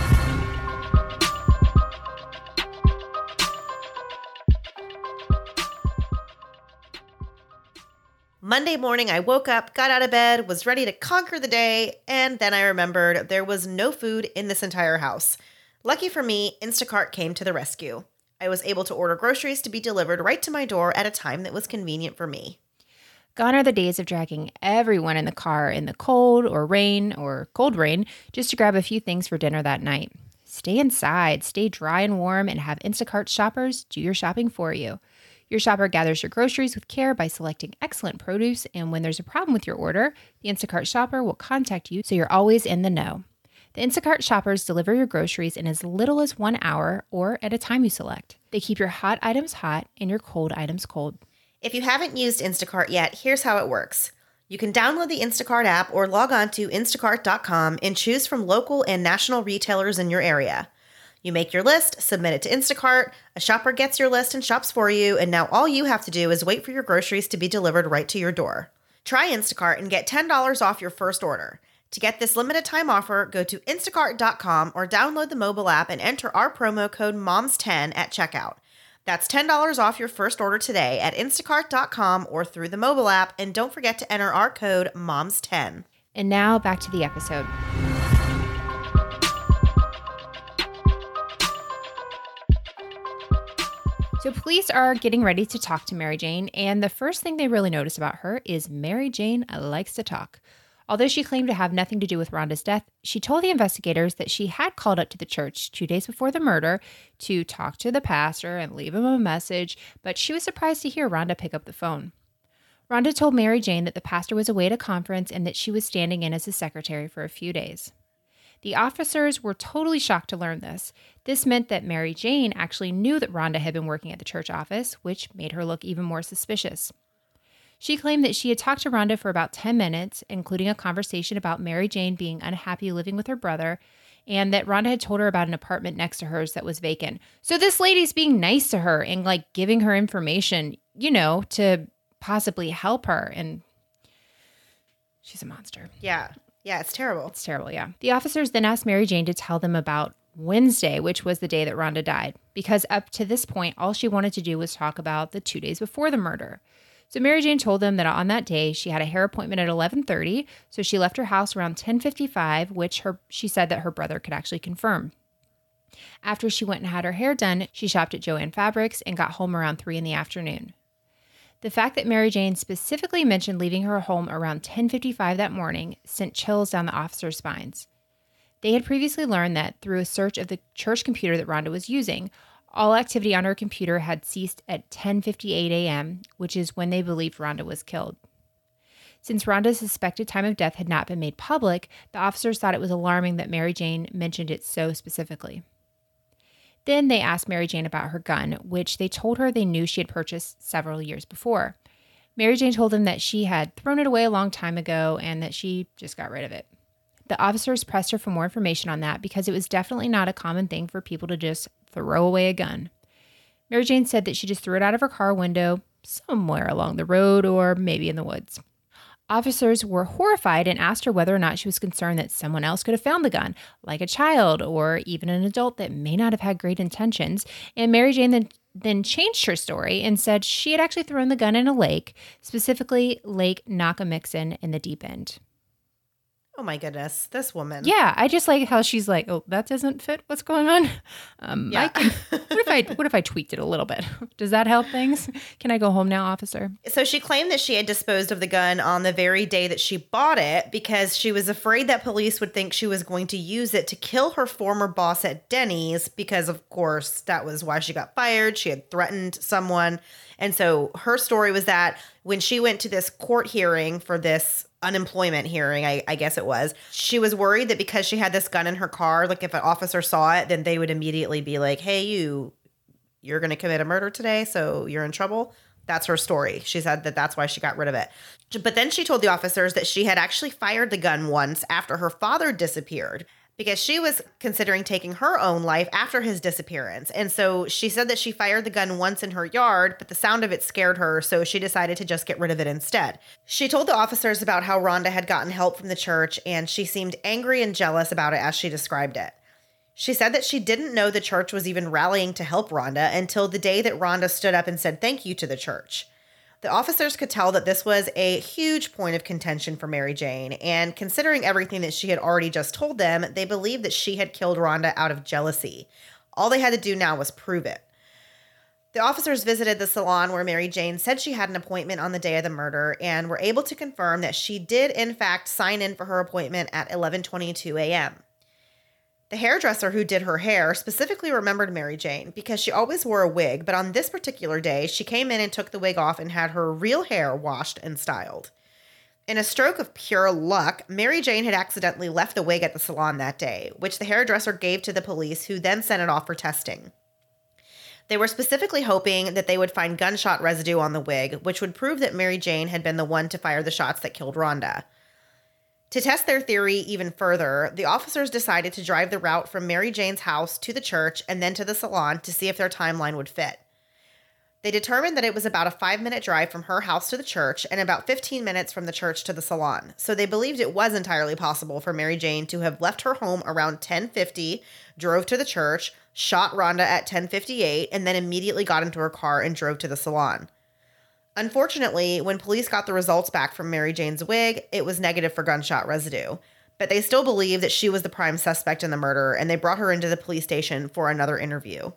Monday morning, I woke up, got out of bed, was ready to conquer the day, and then I remembered there was no food in this entire house. Lucky for me, Instacart came to the rescue. I was able to order groceries to be delivered right to my door at a time that was convenient for me. Gone are the days of dragging everyone in the car in the cold or rain or cold rain just to grab a few things for dinner that night. Stay inside, stay dry and warm, and have Instacart shoppers do your shopping for you. Your shopper gathers your groceries with care by selecting excellent produce, and when there's a problem with your order, the Instacart shopper will contact you so you're always in the know. The Instacart shoppers deliver your groceries in as little as one hour or at a time you select. They keep your hot items hot and your cold items cold. If you haven't used Instacart yet, here's how it works. You can download the Instacart app or log on to instacart dot com and choose from local and national retailers in your area. You make your list, submit it to Instacart, a shopper gets your list and shops for you, and now all you have to do is wait for your groceries to be delivered right to your door. Try Instacart and get ten dollars off your first order. To get this limited time offer, go to instacart dot com or download the mobile app and enter our promo code moms ten at checkout. That's ten dollars off your first order today at instacart dot com or through the mobile app, and don't forget to enter our code moms ten. And now back to the episode. So police are getting ready to talk to Mary Jane, and the first thing they really notice about her is Mary Jane likes to talk. Although she claimed to have nothing to do with Rhonda's death, she told the investigators that she had called up to the church two days before the murder to talk to the pastor and leave him a message, but she was surprised to hear Rhonda pick up the phone. Rhonda told Mary Jane that the pastor was away at a conference and that she was standing in as his secretary for a few days. The officers were totally shocked to learn this. This meant that Mary Jane actually knew that Rhonda had been working at the church office, which made her look even more suspicious. She claimed that she had talked to Rhonda for about ten minutes, including a conversation about Mary Jane being unhappy living with her brother, and that Rhonda had told her about an apartment next to hers that was vacant. So this lady's being nice to her and like giving her information, you know, to possibly help her. And she's a monster. Yeah. Yeah, it's terrible. It's terrible, yeah. The officers then asked Mary Jane to tell them about Wednesday, which was the day that Rhonda died, because up to this point, all she wanted to do was talk about the two days before the murder. So Mary Jane told them that on that day, she had a hair appointment at eleven thirty, so she left her house around ten fifty-five, which her she said that her brother could actually confirm. After she went and had her hair done, she shopped at Joann Fabrics and got home around three in the afternoon. The fact that Mary Jane specifically mentioned leaving her home around ten fifty-five that morning sent chills down the officers' spines. They had previously learned that through a search of the church computer that Rhonda was using, all activity on her computer had ceased at ten fifty-eight a.m., which is when they believed Rhonda was killed. Since Rhonda's suspected time of death had not been made public, the officers thought it was alarming that Mary Jane mentioned it so specifically. Then they asked Mary Jane about her gun, which they told her they knew she had purchased several years before. Mary Jane told him that she had thrown it away a long time ago and that she just got rid of it. The officers pressed her for more information on that because it was definitely not a common thing for people to just throw away a gun. Mary Jane said that she just threw it out of her car window somewhere along the road or maybe in the woods. Officers were horrified and asked her whether or not she was concerned that someone else could have found the gun, like a child or even an adult that may not have had great intentions. And Mary Jane then, then changed her story and said she had actually thrown the gun in a lake, specifically Lake Nakamixon in the Deep End. Oh my goodness, this woman. Yeah, I just like how she's like, oh, that doesn't fit what's going on. Um, yeah. I can, what if I what if I tweaked it a little bit? Does that help things? Can I go home now, officer? So she claimed that she had disposed of the gun on the very day that she bought it because she was afraid that police would think she was going to use it to kill her former boss at Denny's because, of course, that was why she got fired. She had threatened someone. And so her story was that when she went to this court hearing for this unemployment hearing, I, I guess it was, she was worried that because she had this gun in her car, like if an officer saw it, then they would immediately be like, hey, you, you're going to commit a murder today, so you're in trouble. That's her story. She said that that's why she got rid of it. But then she told the officers that she had actually fired the gun once after her father disappeared, because she was considering taking her own life after his disappearance. And so she said that she fired the gun once in her yard, but the sound of it scared her, so she decided to just get rid of it instead. She told the officers about how Rhonda had gotten help from the church, and she seemed angry and jealous about it as she described it. She said that she didn't know the church was even rallying to help Rhonda until the day that Rhonda stood up and said thank you to the church. The officers could tell that this was a huge point of contention for Mary Jane, and considering everything that she had already just told them, they believed that she had killed Rhonda out of jealousy. All they had to do now was prove it. The officers visited the salon where Mary Jane said she had an appointment on the day of the murder and were able to confirm that she did, in fact, sign in for her appointment at eleven twenty-two a.m. The hairdresser who did her hair specifically remembered Mary Jane because she always wore a wig, but on this particular day, she came in and took the wig off and had her real hair washed and styled. In a stroke of pure luck, Mary Jane had accidentally left the wig at the salon that day, which the hairdresser gave to the police, who then sent it off for testing. They were specifically hoping that they would find gunshot residue on the wig, which would prove that Mary Jane had been the one to fire the shots that killed Rhonda. To test their theory even further, the officers decided to drive the route from Mary Jane's house to the church and then to the salon to see if their timeline would fit. They determined that it was about a five-minute drive from her house to the church and about fifteen minutes from the church to the salon, so they believed it was entirely possible for Mary Jane to have left her home around ten fifty, drove to the church, shot Rhonda at ten fifty-eight, and then immediately got into her car and drove to the salon. Unfortunately, when police got the results back from Mary Jane's wig, it was negative for gunshot residue. But they still believed that she was the prime suspect in the murder, and they brought her into the police station for another interview.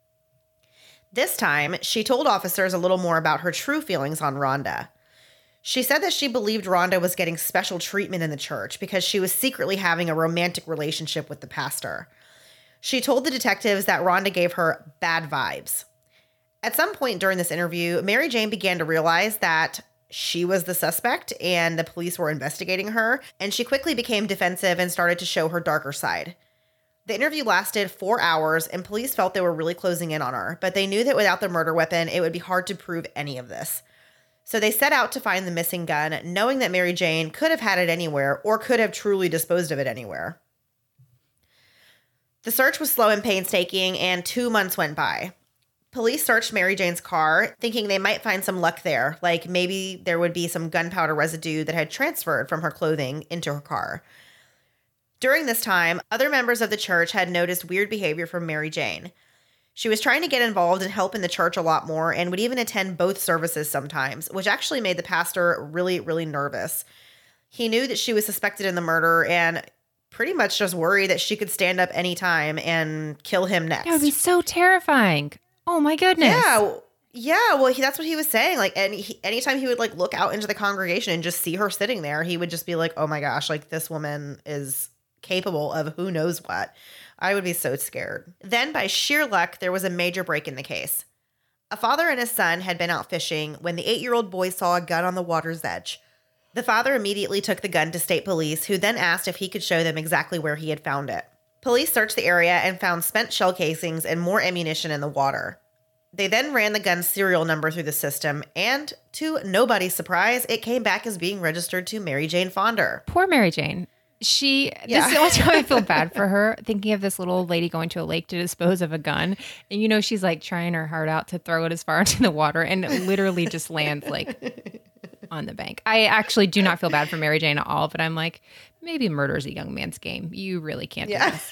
This time, she told officers a little more about her true feelings on Rhonda. She said that she believed Rhonda was getting special treatment in the church because she was secretly having a romantic relationship with the pastor. She told the detectives that Rhonda gave her bad vibes. At some point during this interview, Mary Jane began to realize that she was the suspect and the police were investigating her, and she quickly became defensive and started to show her darker side. The interview lasted four hours, and police felt they were really closing in on her, but they knew that without the murder weapon, it would be hard to prove any of this. So they set out to find the missing gun, knowing that Mary Jane could have had it anywhere or could have truly disposed of it anywhere. The search was slow and painstaking, and two months went by. Police searched Mary Jane's car, thinking they might find some luck there, like maybe there would be some gunpowder residue that had transferred from her clothing into her car. During this time, other members of the church had noticed weird behavior from Mary Jane. She was trying to get involved and help in the church a lot more and would even attend both services sometimes, which actually made the pastor really, really nervous. He knew that she was suspected in the murder and pretty much just worried that she could stand up anytime and kill him next. That would be so terrifying. Oh my goodness. Yeah. Yeah. Well, he, that's what he was saying. Like, any, he, anytime he would like look out into the congregation and just see her sitting there, he would just be like, oh my gosh, like this woman is capable of who knows what. I would be so scared. Then by sheer luck, there was a major break in the case. A father and his son had been out fishing when the eight-year-old boy saw a gun on the water's edge. The father immediately took the gun to state police, who then asked if he could show them exactly where he had found it. Police searched the area and found spent shell casings and more ammunition in the water. They then ran the gun's serial number through the system, and to nobody's surprise, it came back as being registered to Mary Jane Fonder. Poor Mary Jane. She, Yeah. this is why I feel bad for her, thinking of this little old lady going to a lake to dispose of a gun. And, you know, she's like trying her heart out to throw it as far into the water, and it literally just lands like on the bank. I actually do not feel bad for Mary Jane at all, but I'm like, maybe murder is a young man's game. You really can't do Yeah. this.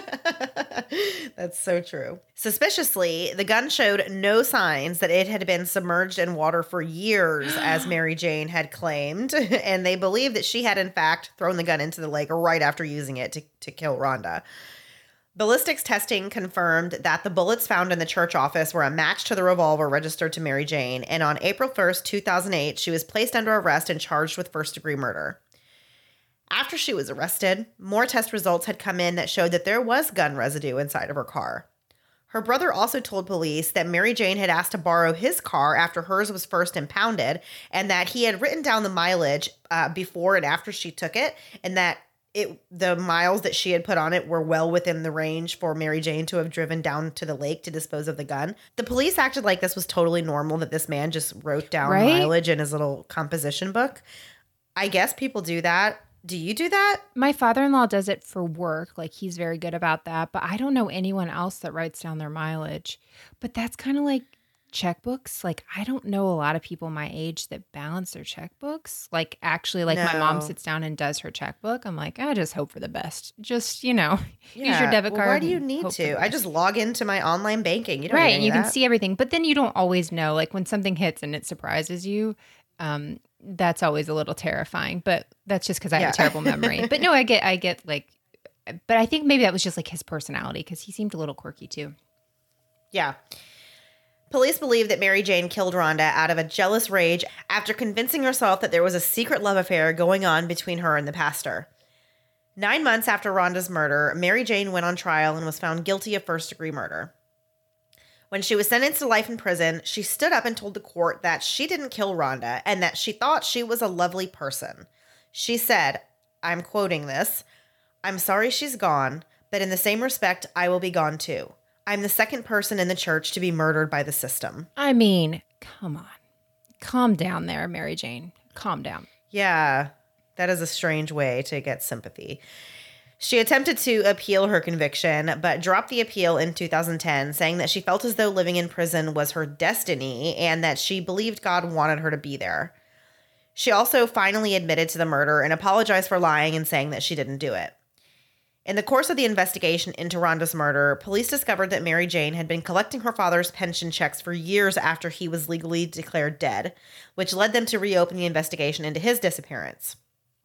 That's so true. Suspiciously, the gun showed no signs that it had been submerged in water for years, as Mary Jane had claimed. And they believed that she had, in fact, thrown the gun into the lake right after using it to, to kill Rhonda. Ballistics testing confirmed that the bullets found in the church office were a match to the revolver registered to Mary Jane. And on April first, two thousand eight, she was placed under arrest and charged with first-degree murder. After she was arrested, more test results had come in that showed that there was gun residue inside of her car. Her brother also told police that Mary Jane had asked to borrow his car after hers was first impounded, and that he had written down the mileage uh, before and after she took it, and that it the miles that she had put on it were well within the range for Mary Jane to have driven down to the lake to dispose of the gun. The police acted like this was totally normal, that this man just wrote down Right? mileage in his little composition book. I guess people do that. Do you do that? My father-in-law does it for work. Like, he's very good about that. But I don't know anyone else that writes down their mileage. But that's kind of like checkbooks. Like, I don't know a lot of people my age that balance their checkbooks. Like, actually, like my mom No. sits down and does her checkbook. I'm like, I just hope for the best. Just, you know, use Yeah. your debit Well, card. why do you and need hope for the to? I best. just log into my online banking. You don't Right. need And any you of can that. see everything. But then you don't always know. Like, when something hits and it surprises you, um, that's always a little terrifying. But that's just because I Yeah. have a terrible memory. But no, I get, I get like, but I think maybe that was just like his personality, because he seemed a little quirky too. Yeah. Police believe that Mary Jane killed Rhonda out of a jealous rage after convincing herself that there was a secret love affair going on between her and the pastor. Nine months after Rhonda's murder, Mary Jane went on trial and was found guilty of first-degree murder. When she was sentenced to life in prison, she stood up and told the court that she didn't kill Rhonda and that she thought she was a lovely person. She said, I'm quoting this, "I'm sorry she's gone, but in the same respect, I will be gone too. I'm the second person in the church to be murdered by the system." I mean, come on. Calm down there, Mary Jane. Calm down. Yeah, that is a strange way to get sympathy. She attempted to appeal her conviction, but dropped the appeal in two thousand ten, saying that she felt as though living in prison was her destiny and that she believed God wanted her to be there. She also finally admitted to the murder and apologized for lying and saying that she didn't do it. In the course of the investigation into Rhonda's murder, police discovered that Mary Jane had been collecting her father's pension checks for years after he was legally declared dead, which led them to reopen the investigation into his disappearance.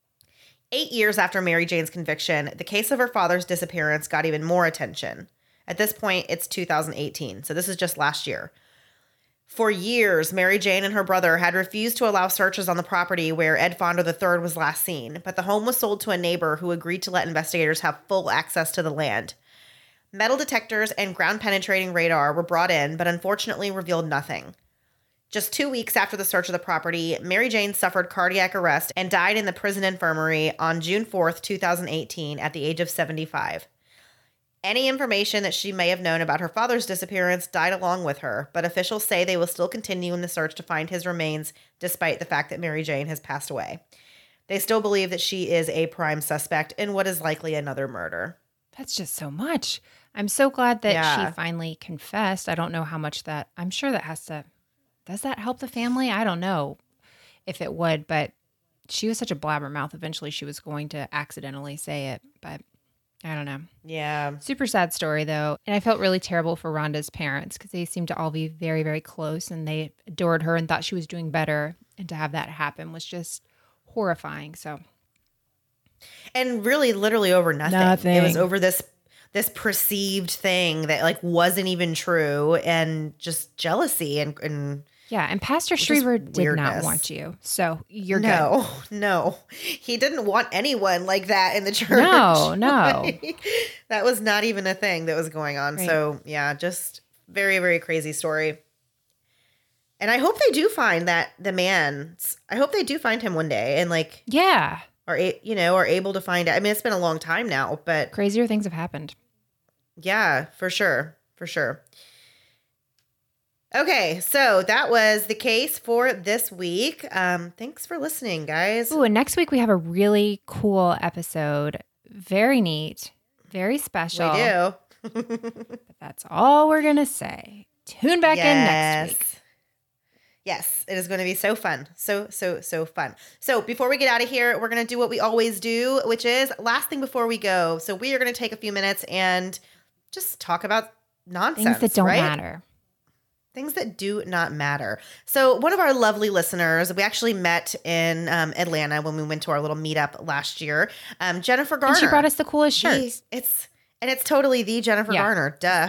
Eight years after Mary Jane's conviction, the case of her father's disappearance got even more attention. At this point, it's two thousand eighteen, so this is just last year. For years, Mary Jane and her brother had refused to allow searches on the property where Ed Fonder the third was last seen, but the home was sold to a neighbor who agreed to let investigators have full access to the land. Metal detectors and ground-penetrating radar were brought in, but unfortunately revealed nothing. Just two weeks after the search of the property, Mary Jane suffered cardiac arrest and died in the prison infirmary on June fourth, two thousand eighteen, at the age of seventy-five. Any information that she may have known about her father's disappearance died along with her, but officials say they will still continue in the search to find his remains, despite the fact that Mary Jane has passed away. They still believe that she is a prime suspect in what is likely another murder. That's just so much. I'm so glad that Yeah. she finally confessed. I don't know how much that, I'm sure that has to, does that help the family? I don't know if it would, but she was such a blabbermouth. Eventually she was going to accidentally say it, but I don't know. Yeah. Super sad story, though. And I felt really terrible for Rhonda's parents because they seemed to all be very, very close and they adored her and thought she was doing better. And to have that happen was just horrifying. So, And really, literally over nothing. Nothing. It was over this this perceived thing that like wasn't even true, and just jealousy and, and yeah. And Pastor Just Shriver did weirdness. not want you. So you're good. no, no, he didn't want anyone like that in the church. No, no. Like, that was not even a thing that was going on. Right. So yeah, just very, very crazy story. And I hope they do find that the man. I hope they do find him one day, and like Yeah. are a- you know are able to find it. I mean, it's been a long time now, but Crazier things have happened. yeah, for sure, for sure. Okay, so that was the case for this week. Um, thanks for listening, guys. Ooh, and next week we have a really cool episode. Very neat, very special. We do. But that's all we're going to say. Tune back yes. in next week. Yes, it is going to be so fun. So, so, so fun. So before we get out of here, we're going to do what we always do, which is last thing before we go. So we are going to take a few minutes and just talk about nonsense. Things that don't right? matter. Things that do not matter. So one of our lovely listeners, we actually met in um, Atlanta when we went to our little meetup last year. Um, Jennifer Garner. And she brought us the coolest shirts. The, it's And it's totally the Jennifer yeah. Garner. Duh.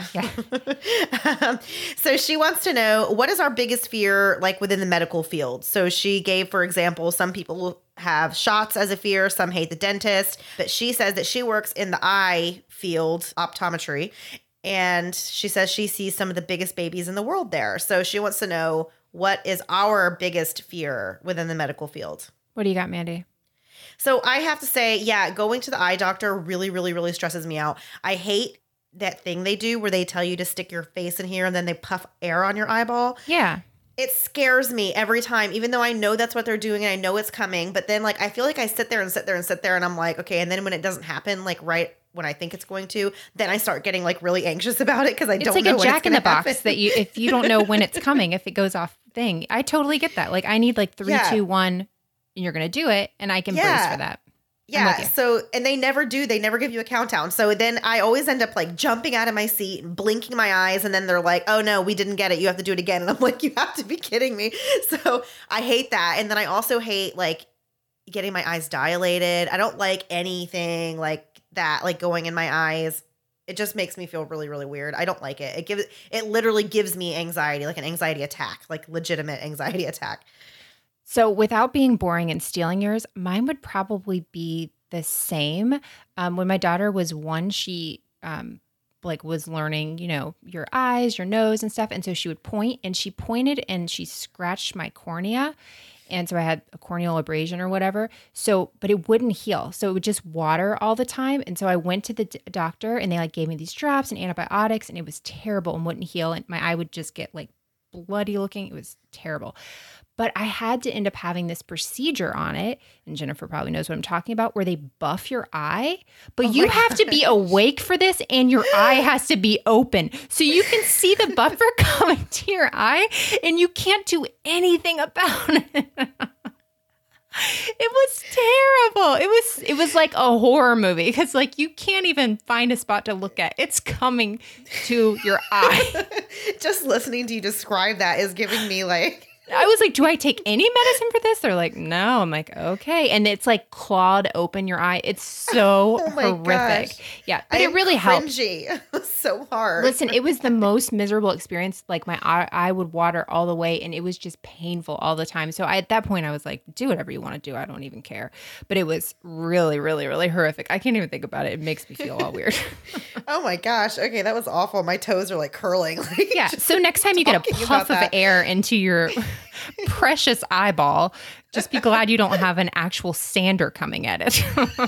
Yeah. um, so she wants to know, what is our biggest fear like within the medical field? So she gave, for example, some people have shots as a fear. Some hate the dentist. But she says that she works in the eye field, optometry. And she says she sees some of the biggest babies in the world there. So she wants to know, what is our biggest fear within the medical field? What do you got, Mandy? So I have to say, yeah, going to the eye doctor really, really, really stresses me out. I hate that thing they do where they tell you to stick your face in here and then they puff air on your eyeball. Yeah. It scares me every time, even though I know that's what they're doing and I know it's coming. But then, like, I feel like I sit there and sit there and sit there and I'm like, okay. And then when it doesn't happen, like, right when I think it's going to, then I start getting, like, really anxious about it because I it's don't like know a when jack it's in the gonna box happen. that you, if you don't know when it's coming, if it goes off thing. I totally get that. Like, I need like three, Yeah. two, one, and you're going to do it. And I can brace Yeah. for that. Yeah. So, and they never do. They never give you a countdown. So then I always end up like jumping out of my seat and blinking my eyes. And then they're like, oh, no, we didn't get it. You have to do it again. And I'm like, you have to be kidding me. So I hate that. And then I also hate like getting my eyes dilated. I don't like anything like that, like going in my eyes. It just makes me feel really, really weird. I don't like it. It gives, it literally gives me anxiety, like an anxiety attack, like legitimate anxiety attack. So without being boring and stealing yours, mine would probably be the same. Um, when my daughter was one, she um, like was learning, you know, your eyes, your nose and stuff. And so she would point and she pointed and she scratched my cornea. And so I had a corneal abrasion or whatever. So, but it wouldn't heal. So it would just water all the time. And so I went to the d- doctor and they like gave me these drops and antibiotics and it was terrible and wouldn't heal. And my eye would just get like bloody looking. It was terrible. But I had to end up having this procedure on it, and Jennifer probably knows what I'm talking about, where they buff your eye. But Oh you my have to be awake for this, and your eye has to be open. So you can see the buffer coming to your eye, and you can't do anything about it. It was terrible. It was it was like a horror movie because like you can't even find a spot to look at. It's coming to your eye. Just listening to you describe that is giving me like... I was like, do I take any medicine for this? They're like, no. I'm like, okay. And it's like clawed open your eye. It's so Oh my horrific. gosh. Yeah. But I it am really helped. cringy. It was so hard. Listen, it was the most miserable experience. Like my eye, eye would water all the way and it was just painful all the time. So I, at that point I was like, do whatever you want to do. I don't even care. But it was really, really, really horrific. I can't even think about it. It makes me feel all weird. Oh my gosh. Okay, that was awful. My toes are like curling. Like, Yeah. just So next time you get a talking puff about of that. air into your precious eyeball, just be glad you don't have an actual sander coming at it.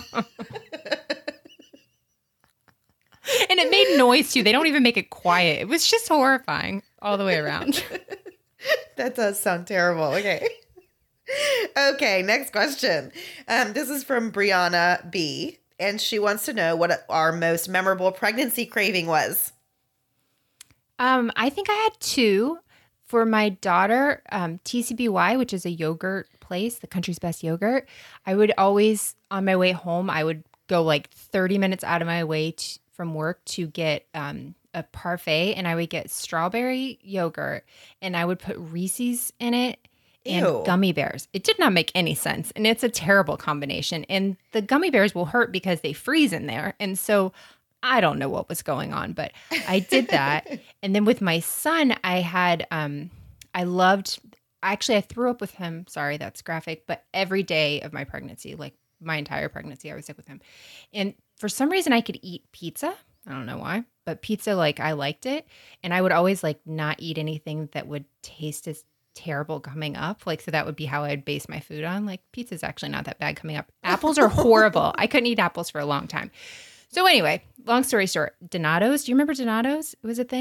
And it made noise too. They don't even make it quiet. It was just horrifying all the way around. That does sound terrible. Okay. Okay, next question. Um, this is from Brianna B. And she wants to know what our most memorable pregnancy craving was. Um, I think I had two. For my daughter, um, T C B Y, which is a yogurt place, the country's best yogurt, I would always, on my way home, I would go like thirty minutes out of my way t- from work to get um, a parfait, and I would get strawberry yogurt, and I would put Reese's in it and Ew. gummy bears. It did not make any sense, and it's a terrible combination. And the gummy bears will hurt because they freeze in there, and so I don't know what was going on, but I did that. And then with my son, I had, um, I loved, actually I threw up with him. Sorry, that's graphic, but every day of my pregnancy, like my entire pregnancy, I was sick with him. And for some reason I could eat pizza. I don't know why, but pizza, like I liked it. And I would always like not eat anything that would taste as terrible coming up. Like, so that would be how I'd base my food on. Like pizza's actually not that bad coming up. Apples are horrible. I couldn't eat apples for a long time. So anyway, long story short, Donato's. Do you remember Donato's? It was a thing.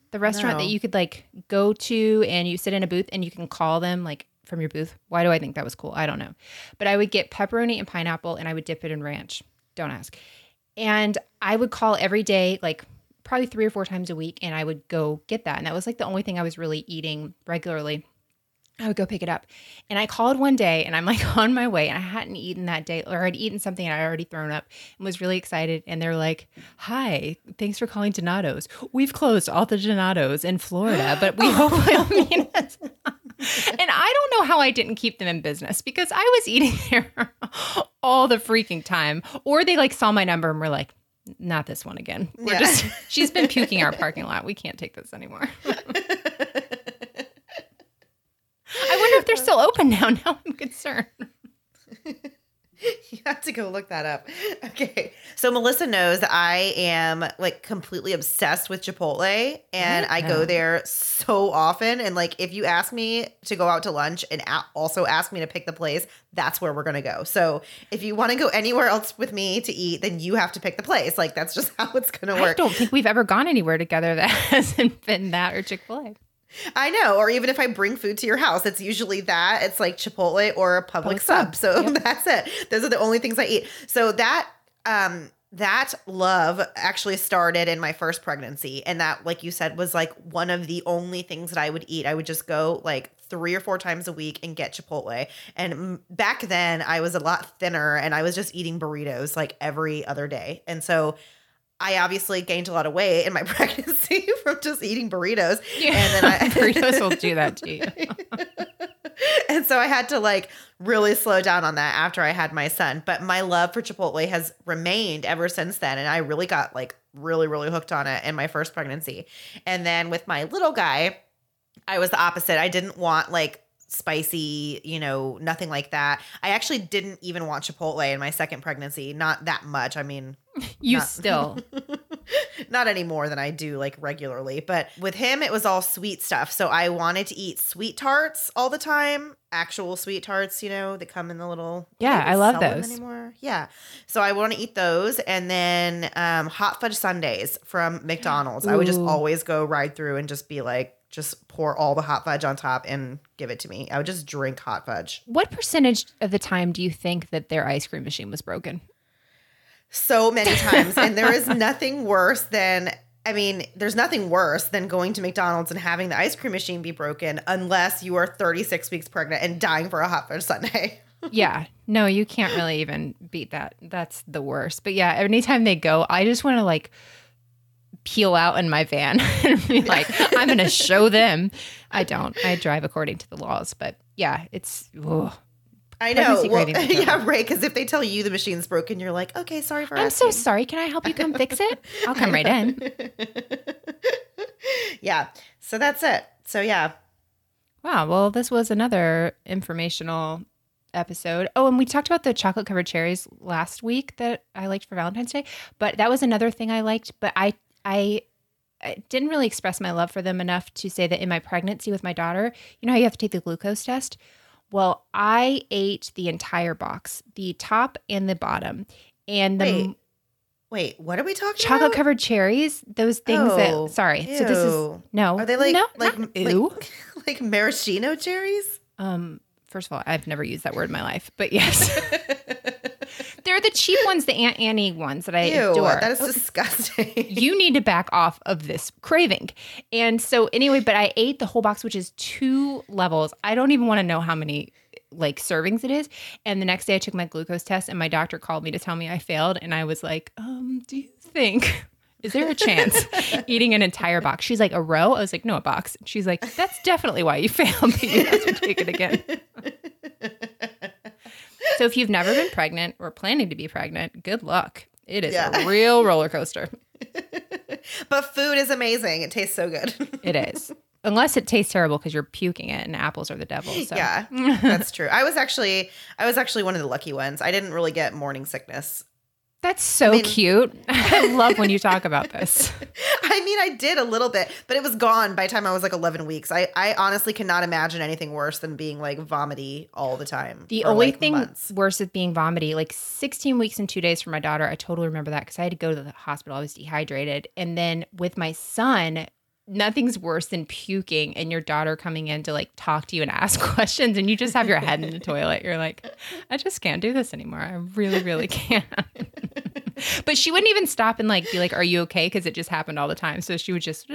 The restaurant No. that you could like go to and you sit in a booth and you can call them like from your booth. Why do I think that was cool? I don't know. But I would get pepperoni and pineapple and I would dip it in ranch. Don't ask. And I would call every day, like probably three or four times a week, and I would go get that. And that was like the only thing I was really eating regularly. I would go pick it up. And I called one day and I'm like on my way and I hadn't eaten that day, or I'd eaten something and I'd already thrown up and was really excited. And they're like, hi, thanks for calling Donato's. We've closed all the Donato's in Florida, but we hope you'll meet us. And I don't know how I didn't keep them in business because I was eating there all the freaking time. Or they like saw my number and were like, not this one again. We're Yeah. just, she's been puking our parking lot. We can't take this anymore. I wonder if they're still open now. Now I'm concerned. You have to go look that up. Okay. So Melissa knows that I am like completely obsessed with Chipotle and I go Yeah. there so often. And like, if you ask me to go out to lunch and a- also ask me to pick the place, that's where we're going to go. So if you want to go anywhere else with me to eat, then you have to pick the place. Like, that's just how it's going to I work. don't think we've ever gone anywhere together that hasn't been that or Chick-fil-A. I know. Or even if I bring food to your house, it's usually that. It's like Chipotle or a Public Public sub. sub. So Yep. that's it. Those are the only things I eat. So that um that love actually started in my first pregnancy. And that, like you said, was like one of the only things that I would eat. I would just go like three or four times a week and get Chipotle. And mm, back then I was a lot thinner and I was just eating burritos like every other day. And so I obviously gained a lot of weight in my pregnancy from just eating burritos. Yeah. And then I Burritos will do that to you. And so I had to like really slow down on that after I had my son. But my love for Chipotle has remained ever since then. And I really got like really, really hooked on it in my first pregnancy. And then with my little guy, I was the opposite. I didn't want like spicy, you know, nothing like that. I actually didn't even want Chipotle in my second pregnancy. Not that much. I mean, You Not- still. not any more than I do like regularly, but with him it was all sweet stuff. So I wanted to eat sweet tarts all the time, actual sweet tarts, you know, that come in the little Yeah, they don't I love sell them those. anymore. Yeah, so I want to eat those, and then um, hot fudge sundaes from McDonald's. I would just Ooh. always go ride through and just be like, just pour all the hot fudge on top and give it to me. I would just drink hot fudge. What percentage of the time do you think that their ice cream machine was broken? So many times. And there is nothing worse than, I mean, there's nothing worse than going to McDonald's and having the ice cream machine be broken unless you are thirty-six weeks pregnant and dying for a hot fudge sundae. Yeah. No, you can't really even beat that. That's the worst. But yeah, anytime they go, I just want to like peel out in my van and be like, I'm going to show them. I don't. I drive according to the laws. But yeah, it's, ugh. I know. Pregnancy Well, cravings are yeah, terrible. right. Because if they tell you the machine's broken, you're like, okay, sorry for I'm so asking. sorry. Can I help you come fix it? I'll come right in. Yeah. So that's it. So yeah. Wow. Well, this was another informational episode. Oh, and we talked about the chocolate covered cherries last week that I liked for Valentine's Day, but that was another thing I liked, but I, I, I didn't really express my love for them enough to say that in my pregnancy with my daughter, you know how you have to take the glucose test? Well, I ate the entire box, the top and the bottom. And the Wait. Wait, what are we talking chocolate about? covered cherries, those things Oh, that, sorry. So this is, ew. no. Are they like, no, like, not like, ew. like maraschino cherries? Um, first of all, I've never used that word in my life, but yes. They're the cheap ones, the Aunt Annie ones that I Ew, adore. that is disgusting. You need to back off of this craving. And so anyway, but I ate the whole box, which is two levels. I don't even want to know how many like servings it is. And the next day I took my glucose test and my doctor called me to tell me I failed. And I was like, um, do you think, is there a chance eating an entire box? She's like, a row? I was like, no, a box. She's like, that's definitely why you failed, but you have to take it again. So if you've never been pregnant or planning to be pregnant, good luck. It is Yeah. a real roller coaster. But food is amazing. It tastes so good. It is. Unless it tastes terrible because you're puking it and apples are the devil. So. Yeah, that's true. I was actually, I was actually one of the lucky ones. I didn't really get morning sickness. That's so mean- cute. I love when you talk about this. I mean, I did a little bit, but it was gone by the time I was like eleven weeks. I, I honestly cannot imagine anything worse than being like vomity all the time. The for, only like, thing months. worse with being vomity, like sixteen weeks and two days for my daughter, I totally remember that because I had to go to the hospital. I was dehydrated. And then with my son, nothing's worse than puking and your daughter coming in to like talk to you and ask questions and you just have your head in the toilet. You're like, I just can't do this anymore. I really, really can't. But she wouldn't even stop and like be like, are you okay? Because it just happened all the time. So she would just,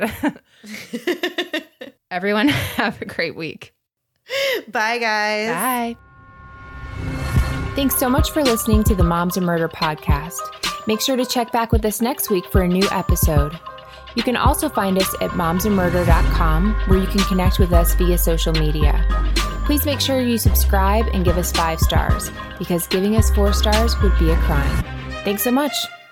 everyone have a great week. Bye, guys. Bye. Thanks so much for listening to the Moms and Murder podcast. Make sure to check back with us next week for a new episode. You can also find us at moms and murder dot com, where you can connect with us via social media. Please make sure you subscribe and give us five stars, because giving us four stars would be a crime. Thanks so much.